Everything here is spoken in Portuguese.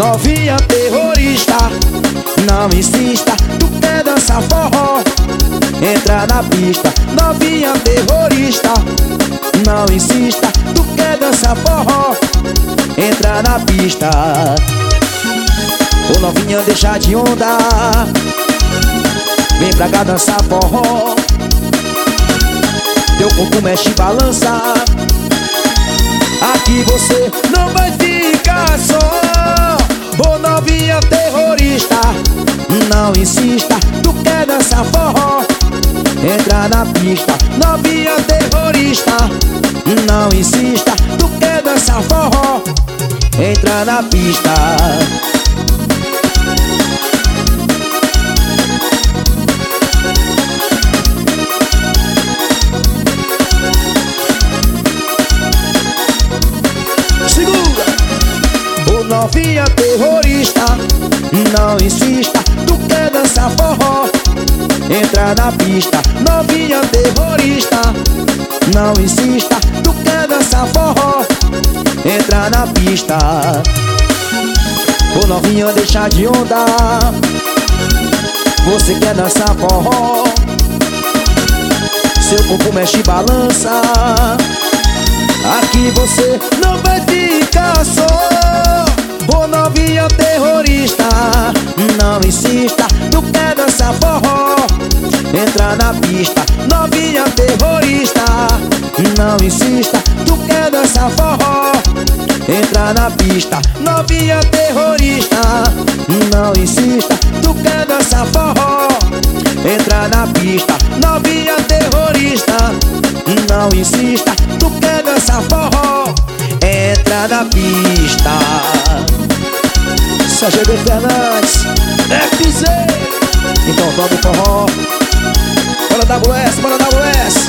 Novinha terrorista, não insista, tu quer dançar forró, entra na pista. Novinha terrorista, não insista, tu quer dançar forró, entra na pista. Ô novinha, deixa de onda, vem pra cá dançar forró. Teu corpo mexe e balança, aqui você não vai ficar só. Ô novinha terrorista, não insista, tu quer dançar forró, entra na pista. Novinha terrorista, não insista, tu quer dançar forró, entra na pista. Novinha terrorista, não insista, tu quer dançar forró, entra na pista. Novinha terrorista, não insista, tu quer dançar forró, entra na pista. Ô novinha, deixa de onda, você quer dançar forró, seu corpo mexe e balança, aqui você não vai ficar só. Ô novinha terrorista, não insista, tu quer dançar forró, entra na pista. Novinha terrorista, não insista, tu quer dançar forró, entra na pista. Novinha terrorista, não insista, tu quer dançar forró, entra na pista. Novinha terrorista, não insista, tu quer dançar forró, entra na pista. Sérgio B. Fernandes, FZ. Então vamos forró. Bora WS, bora WS.